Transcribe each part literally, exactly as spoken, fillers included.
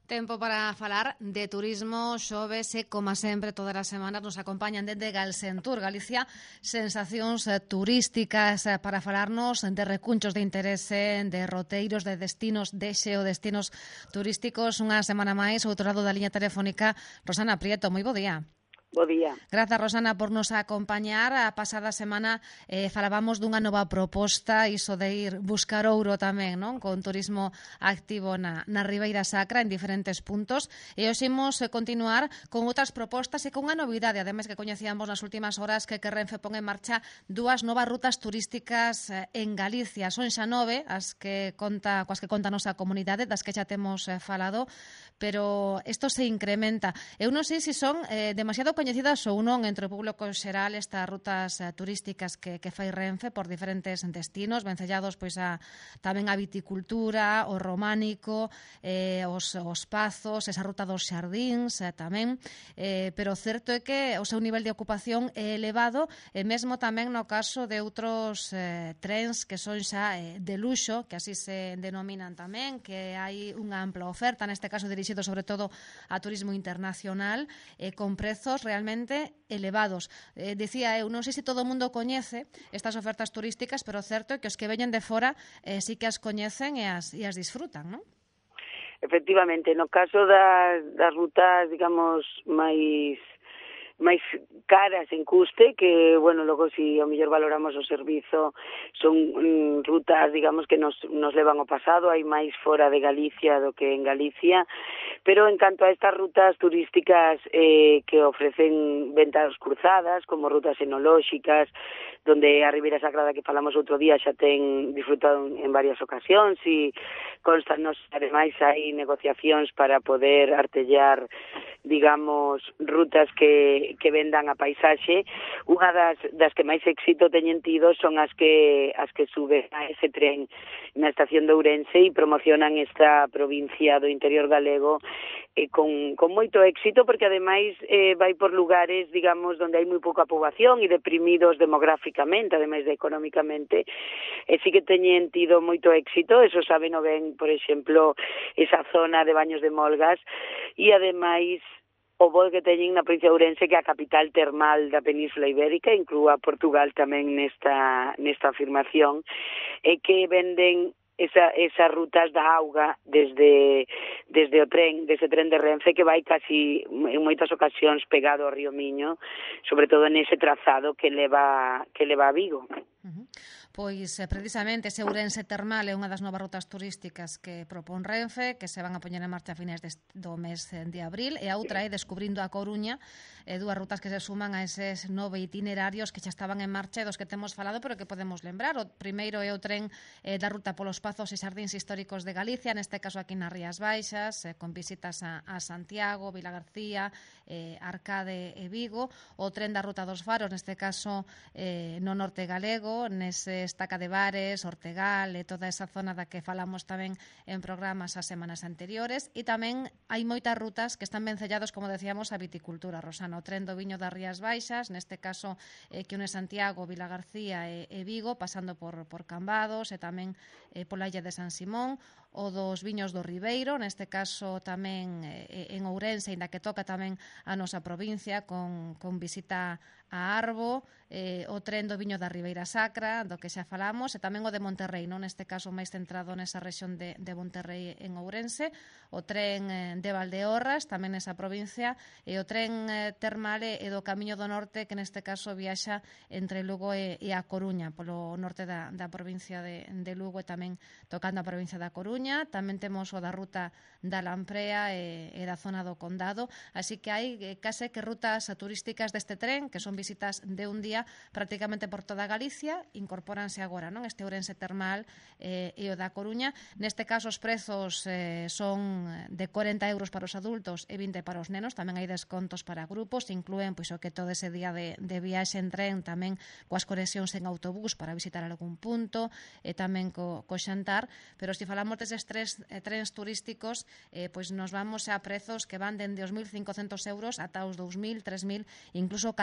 Tempo para falar de turismo, xoves e, como sempre, todas as semanas nos acompañan desde Galsentur, Galicia, sensacións turísticas para falarnos de recunchos de interese, de roteiros, de destinos, de xeodestinos turísticos. Unha semana máis, outro lado da liña telefónica, Rosana Prieto. Moi bo día. Bo día. Grazas, Rosana, por nos acompañar. A pasada semana eh, falábamos dunha nova proposta, iso de ir buscar ouro tamén, non? Con turismo activo na, na Ribeira Sacra en diferentes puntos. E hoxe imos eh, continuar con outras propostas e con unha novidade, ademais que coñecíamos nas últimas horas, que que Renfe pon en marcha dúas novas rutas turísticas eh, en Galicia. Son xa nove as que conta, coas que conta a nosa comunidade, das que xa temos eh, falado, pero isto se incrementa. Eu non sei se son eh, demasiado coñecidas ou non entre o público xeral estas rutas eh, turísticas que, que fai Renfe por diferentes destinos, vencellados pois a, tamén a viticultura, o románico, eh, os, os pazos, esa ruta dos xardíns eh, tamén, eh, pero certo é que o seu nivel de ocupación é elevado, e mesmo tamén no caso de outros eh, trens que son xa eh, de luxo, que así se denominan tamén, que hai unha ampla oferta, neste caso dirixido sobre todo a turismo internacional, eh, con prezos realmente elevados. Eh, decía eu, non sei se todo o mundo coñece estas ofertas turísticas, pero certo é que os que veñen de fora eh, sí que as coñecen e as, e as disfrutan, non? Efectivamente, no caso das, das rutas, digamos, máis máis caras en custe, que, bueno, logo si ao mellor valoramos o servizo, son mm, rutas, digamos, que nos, nos levan ao pasado, hai máis fora de Galicia do que en Galicia, pero en canto a estas rutas turísticas eh, que ofrecen ventas cruzadas, como rutas enolóxicas, donde a Ribeira Sacra da que falamos outro día xa ten disfrutado en varias ocasións, e constanos, ademais, hai negociacións para poder artellar, digamos, rutas que que vendan a paisaxe. Unha das, das que máis éxito teñen tido son as que as que suben a ese tren na estación de Ourense e promocionan esta provincia do interior galego eh, con, con moito éxito, porque ademais eh, vai por lugares, digamos, donde hai moi pouca poboación e deprimidos demográficamente, ademais de económicamente, e sí que teñen tido moito éxito. Eso saben o ben, por exemplo, esa zona de Baños de Molgas, e ademais o bo que teñen na provincia de Ourense, que é a capital termal da Península Ibérica, inclúa Portugal tamén nesta nesta afirmación, e que venden esa, esas rutas da auga desde desde o tren, desde tren de Renfe, que vai casi en moitas ocasións pegado ao río Miño, sobre todo nese trazado que leva que leva a Vigo. Uh-huh. Pois precisamente ese Ourense termal é unha das novas rutas turísticas que propón Renfe, que se van a poñer en marcha a fines do mes de abril, e a outra é Descubrindo a Coruña, eh, dúas rutas que se suman a eses nove itinerarios que xa estaban en marcha e dos que temos falado, pero que podemos lembrar. O primeiro é o tren eh, da ruta polos pazos e xardíns históricos de Galicia, neste caso aquí nas Rías Baixas, eh, con visitas a, a Santiago, Vilagarcía, eh, Arcade e Vigo. O tren da ruta dos faros, neste caso eh, no norte galego, nese Estaca de Bares, Ortegal e toda esa zona da que falamos tamén en programas as semanas anteriores. E tamén hai moitas rutas que están vencellados, como decíamos, a viticultura, Rosana. O tren do viño das Rías Baixas, neste caso eh, que une Santiago, Vilagarcía e, e Vigo, pasando por, por Cambados e tamén eh, pola illa de San Simón. O dos viños do Ribeiro, neste caso tamén eh, en Ourense, ainda que toca tamén a nosa provincia, con, con visita a Arbo, eh, o tren do viño da Ribeira Sacra, do que xa falamos, e tamén o de Monterrey, non? Neste caso máis centrado nesa rexión de, de Monterrey en Ourense, o tren eh, de Valdeorras, tamén nesa provincia, e o tren eh, termal e do Camiño do Norte, que neste caso viaxa entre Lugo e, e a Coruña, polo norte da, da provincia de, de Lugo, e tamén tocando a provincia da Coruña. Tamén temos o da ruta da Lamprea e, e da zona do Condado, así que hai eh, case que rutas turísticas deste tren, que son visitas de un día prácticamente por toda Galicia, incorpóranse agora, non? Este Ourense termal eh, e o da Coruña. Neste caso os prezos eh, son de corenta euros para os adultos e vinte para os nenos, tamén hai descontos para grupos, inclúen pois o que todo ese día de, de viaxe en tren, tamén coas conexións en autobús para visitar algún punto, e tamén co, co xantar. Pero se falamos deses tres eh, trens turísticos, eh, pois nos vamos a prezos que van dende os mil cincocentos euros ata os dous mil, tres mil, incluso catro mil.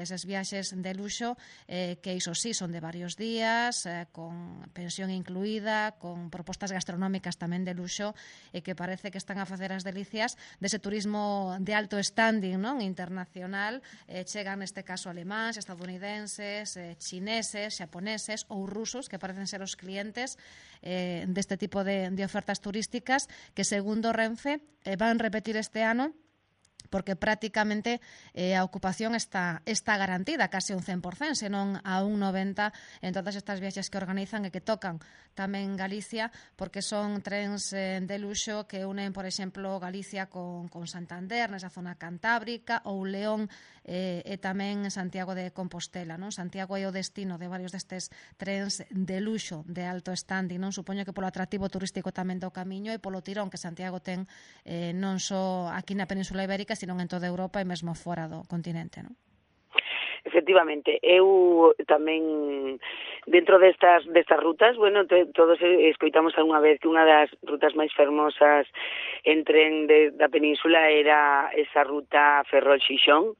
deses viaxes de luxo eh, que iso sí son de varios días, eh, con pensión incluída, con propostas gastronómicas tamén de luxo e que parece que están a facer as delicias dese turismo de alto standing, non, internacional. Eh, chegan neste caso alemáns, estadounidenses, eh, chineses, xaponeses ou rusos que parecen ser os clientes eh, deste tipo de, de ofertas turísticas que segundo Renfe eh, van repetir este ano porque prácticamente eh, a ocupación está, está garantida case un cen por cento, senón a un noventa por cento en todas estas viaxes que organizan e que tocan tamén Galicia, porque son trens eh, de luxo que unen, por exemplo, Galicia con, con Santander, nesa zona cantábrica, ou León eh, e tamén Santiago de Compostela, non? Santiago é o destino de varios destes trens de luxo de alto standing, non? Supoño que polo atractivo turístico tamén do camiño e polo tirón que Santiago ten eh, non só aquí na Península Ibérica, sino en toda Europa e mesmo fora do continente, non? Efectivamente, eu tamén dentro destas destas rutas, bueno, te, todos escoitamos algunha vez que unha das rutas máis fermosas en tren de, da península era esa ruta Ferrol-Xixón,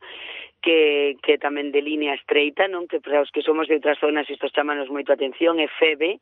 que, que tamén de línea estreita, non, que para os que somos de outras zonas isto chamanos moito a atención, é FEBE,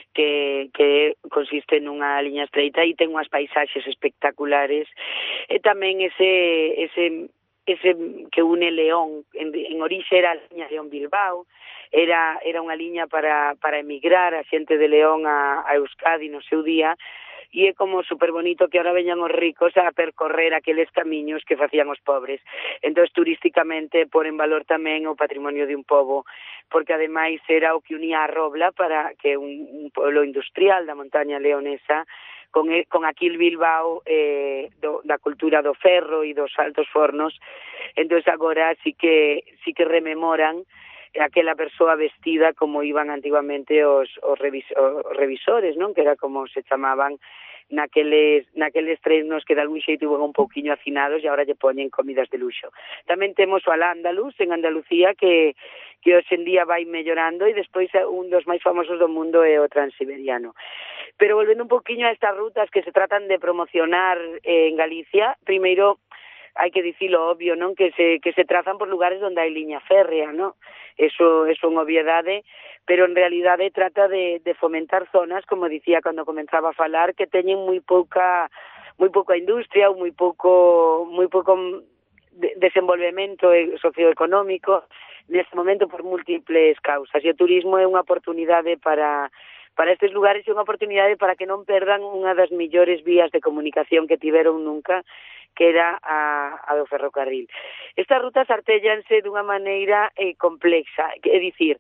que, que consiste nunha liña estreita e ten unhas paisaxes espectaculares, e tamén ese ese ese que une León, en, en orixe era a liña León-Bilbao, era era unha liña para, para emigrar a xente de León a, a Euskadi no seu día, e é como super bonito que ahora veñan os ricos a percorrer aqueles camiños que facían os pobres. Entón, turísticamente, por en valor tamén o patrimonio de un pobo, porque ademais era o que unía a Robla, para que un, un pueblo industrial da montaña leonesa, con, con aquí el Bilbao eh, do, da cultura do ferro e dos altos fornos. Entón, agora sí que, sí que rememoran aquela persoa vestida como iban antiguamente os, os, revis, os revisores, non? Que era como se chamaban naqueles, naqueles treinos que de algún xeito iban un pouquiño hacinados e agora lle poñen comidas de luxo. Tamén temos o Al-Ándalus en Andalucía que, que hoxe en día vai mellorando e despois un dos máis famosos do mundo é o Transiberiano. Pero volvendo un pouquiño a estas rutas que se tratan de promocionar eh, en Galicia, primeiro hai que dicilo obvio, non? Que se que se trazan por lugares onde hai liña férrea, non? Eso é unha obviedade, pero en realidade trata de, de fomentar zonas, como dicía cando comenzaba a falar, que teñen moi pouca moi pouca industria ou moi pouco moi pouco de, desenvolvemento socioeconómico neste momento por múltiples causas. E o turismo é unha oportunidade para para estes lugares e unha oportunidade para que non perdan unha das millores vías de comunicación que tiveron nunca, que era a, a do ferrocarril. Estas rutas artéllanse dunha maneira eh, complexa, é dicir,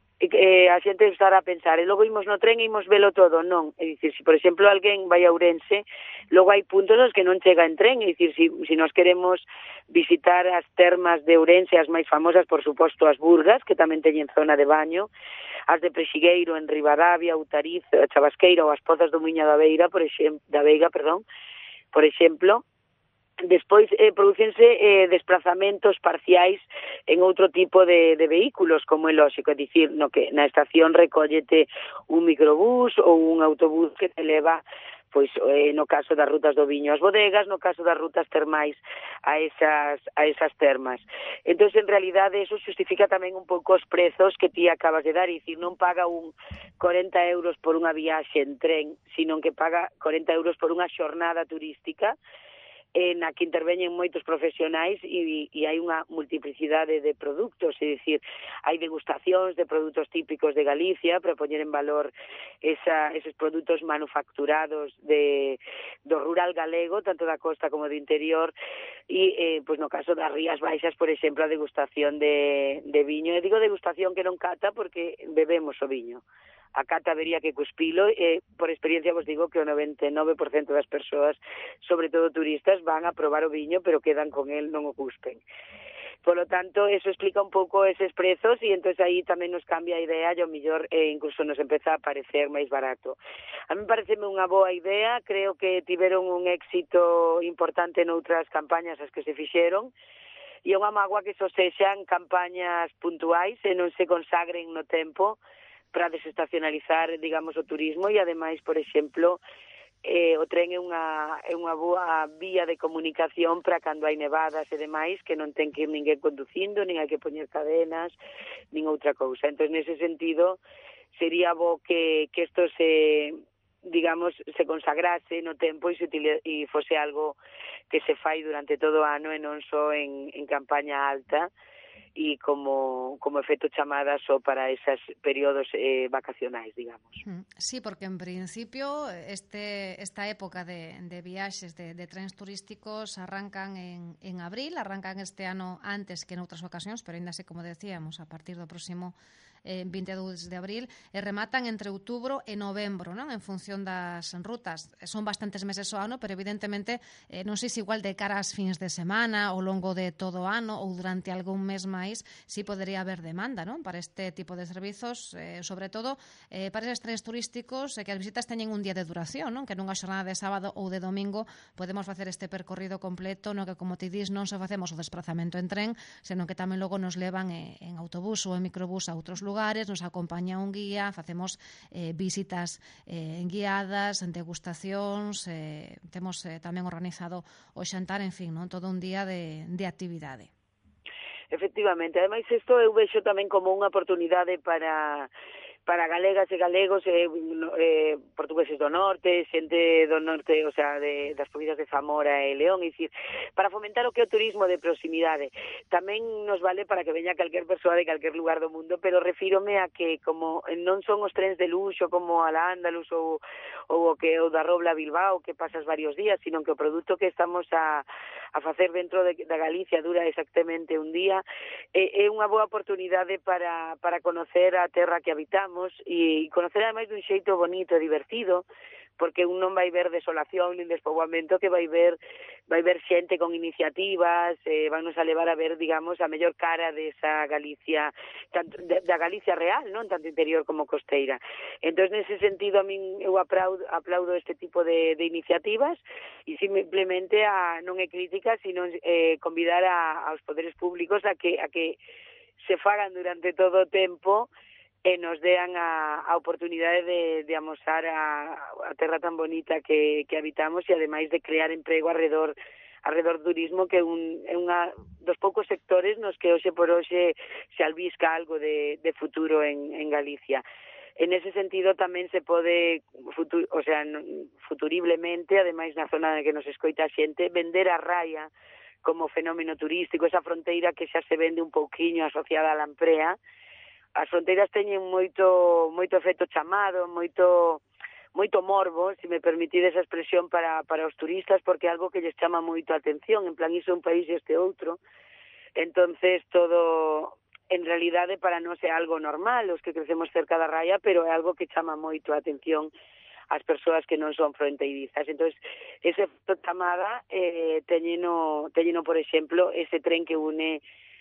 eh, a xente estará a pensar, e logo imos no tren e imos velo todo, non, é dicir, se por exemplo alguén vai a Ourense, logo hai puntos nos que non chega en tren, é dicir, se si, si nos queremos visitar as termas de Ourense, as máis famosas, por suposto, as Burgas, que tamén teñen zona de baño, as de Prexigueiro en Ribadavia, Outariz, Chabasqueira ou as Pozas do Muiño da Veiga, por exemplo, da Veiga, perdón, por exemplo. Despois eh, producíanse eh, desplazamentos parciais en outro tipo de, de vehículos, como é lógico, é dicir, no que na estación recóllete un microbús ou un autobús que te leva, pois eh, no caso das rutas do viño as bodegas, no caso das rutas termais a esas a esas termas. Entón, en realidade, eso justifica tamén un pouco os prezos que ti acabas de dar, é dicir, non paga un corenta euros por unha viaxe en tren, sino que paga corenta euros por unha xornada turística, na que interveñen moitos profesionais e, e hai unha multiplicidade de produtos, é dicir, hai degustacións de produtos típicos de Galicia para poñer en valor esa, esos produtos manufacturados de, do rural galego, tanto da costa como do interior, e eh, pues no caso das Rías Baixas, por exemplo, a degustación de, de viño. E digo degustación que non cata porque bebemos o viño. A cata vería que cuspilo, e por experiencia vos digo que o noventa e nove por cento das persoas, sobre todo turistas, van a probar o viño, pero quedan con el, non o cuspen. Por lo tanto, eso explica un pouco eses prezos e entonces aí tamén nos cambia a idea e ao mellor eh, incluso nos empeza a parecer máis barato. A mí pareceme unha boa idea, creo que tiveron un éxito importante noutras campañas as que se fixeron, e é unha mágoa que só sexan campañas puntuais e non se consagren no tempo para desestacionalizar, digamos, o turismo e, ademais, por exemplo, eh, o tren é unha, é unha boa vía de comunicación para cando hai nevadas e demais, que non ten que ir ninguén conducindo, nin hai que poñer cadenas, nin outra cousa. Entón, nese sentido, sería bo que, que isto se, digamos, se consagrase no tempo e, se utiliza, e fose algo que se fai durante todo o ano e non só en, en campaña alta, e como, como efecto chamada só para esos períodos eh, vacacionais, digamos. Sí, porque en principio este, esta época de, de viaxes de, de trens turísticos arrancan en, en abril, arrancan este ano antes que en outras ocasións, pero ainda así, como decíamos, a partir do próximo eh, vinte e dous de abril, e rematan entre outubro e novembro, non? En función das rutas. Son bastantes meses o ano, pero evidentemente eh, non sei se igual de cara ás fins de semana, ao longo de todo o ano ou durante algún mes máis, si podería haber demanda, non? Para este tipo de servizos, eh, sobre todo eh, para eses trens turísticos, eh, que as visitas teñen un día de duración, non? Que nunha xornada de sábado ou de domingo podemos facer este percorrido completo, no que, como ti dis, non só facemos o desplazamento en tren, senón que tamén logo nos levan eh, en autobús ou en microbús a outros lugares, nos acompaña un guía, facemos eh, visitas eh, guiadas, degustacións, eh, temos eh, tamén organizado o xantar, en fin, non? Todo un día de, de actividade. Efectivamente, ademais isto eu vexo tamén como unha oportunidade para para galegas e galegos, eh, eh, portugueses do norte, xente do norte, o sea, de, das provincias de Zamora e León, e dicir, para fomentar o que é o turismo de proximidade. Tamén nos vale para que veña calquer persoa de calquer lugar do mundo, pero refírome a que como non son os trens de luxo como a la Andalus ou, ou o que o da Robla Bilbao, que pasas varios días, sino que o produto que estamos a, a facer dentro de, da Galicia dura exactamente un día, é, é unha boa oportunidade para, para conocer a terra que habitamos, e conocer ademais dun xeito bonito e divertido, porque un non vai ver desolación nin despoboamento, que vai ver vai ver xente con iniciativas, eh, vannos a levar a ver, digamos, a mellor cara desa Galicia, tanto, da Galicia real, non tanto interior como costeira. Entón, nese sentido, a min eu aplaudo, aplaudo este tipo de, de iniciativas, e simplemente a, non é crítica, sino eh, convidar a, aos poderes públicos a que, a que se fagan durante todo o tempo e nos dean a, a oportunidade de, de amosar a, a terra tan bonita que, que habitamos, e ademais de crear emprego alrededor alrededor do turismo, que é un é unha dos poucos sectores nos que hoxe por hoxe se albisca algo de, de futuro en, en Galicia. En ese sentido tamén se pode, futur, o sea, futuriblemente, ademais na zona de que nos escoita a xente, vender a raia como fenómeno turístico, esa fronteira que xa se vende un pouquiño asociada á lamprea. As fronteiras teñen moito moito efecto chamado, moito moito morbo, se me permitides esa expresión, para, para os turistas, porque é algo que lles chama moito a atención, en plan, iso é un país e este outro. Entonces, todo, en realidade, para nós é algo normal, os que crecemos cerca da raia, pero é algo que chama moito a atención as persoas que non son fronteirizas. Entonces, ese efecto chamada eh, teñeno, teñeno, por exemplo, ese tren que une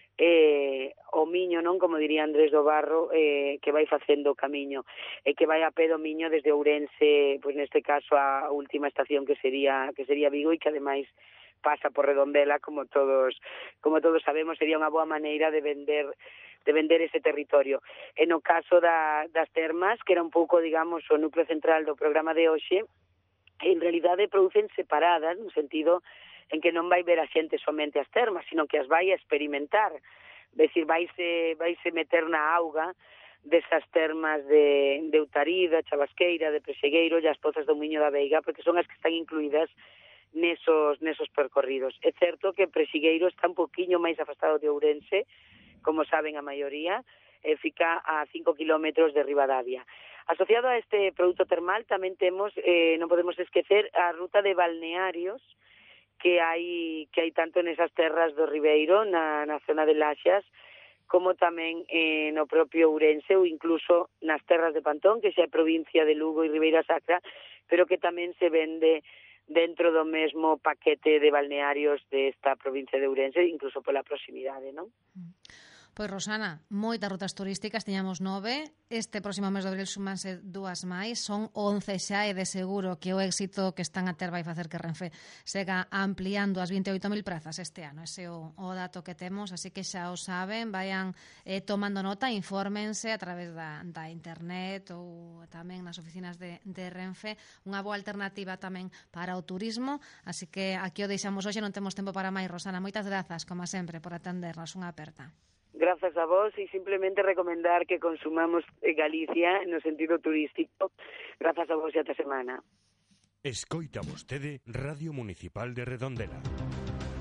eh, o Miño, non, como diría Andrés do Barro, eh, que vai facendo o camiño, e eh, que vai a pé do Miño desde Ourense, pois neste caso a última estación que sería que sería Vigo, e que ademais pasa por Redondela, como todos como todos sabemos. Sería unha boa maneira de vender de vender ese territorio. E no caso da, das termas, que era un pouco, digamos, o núcleo central do programa de hoxe, en realidade producen separadas, no sentido en que non vai ver a xente somente as termas, sino que as vai a experimentar. É dicir, vaise, vaise meter na auga desas termas de, de Utarida, Chabasqueira, de Presegueiro e as pozas do Miño da Veiga, porque son as que están incluídas nesos, nesos percorridos. É certo que Presegueiro está un poquinho máis afastado de Ourense, como saben a maioría, e fica a cinco kilómetros de Ribadavia. Asociado a este produto termal tamén temos, eh, non podemos esquecer, a ruta de balnearios que hai que hai tanto nesas terras do Ribeiro, na, na zona de Laxas, como tamén eh, no propio Ourense, ou incluso nas terras de Pantón, que xa é provincia de Lugo e Ribeira Sacra, pero que tamén se vende dentro do mesmo paquete de balnearios desta provincia de Ourense, incluso pola proximidade, non? Pois, Rosana, moitas rutas turísticas, tiñamos nove, este próximo mes de abril sumanse dúas máis, son once xa e de seguro que o éxito que están a ter vai facer que Renfe sega ampliando as vinte e oito mil prazas este ano, ese é o, o dato que temos, así que xa o saben, vayan eh, tomando nota, infórmense a través da, da internet ou tamén nas oficinas de, de Renfe, unha boa alternativa tamén para o turismo, así que aquí o deixamos hoxe, non temos tempo para máis, Rosana, moitas grazas, como sempre, por atendernos, unha aperta. Grazas a vos e simplemente recomendar que consumamos Galicia no sentido turístico. Grazas a vos e ata semana. Escoita vostede Radio Municipal de Redondela.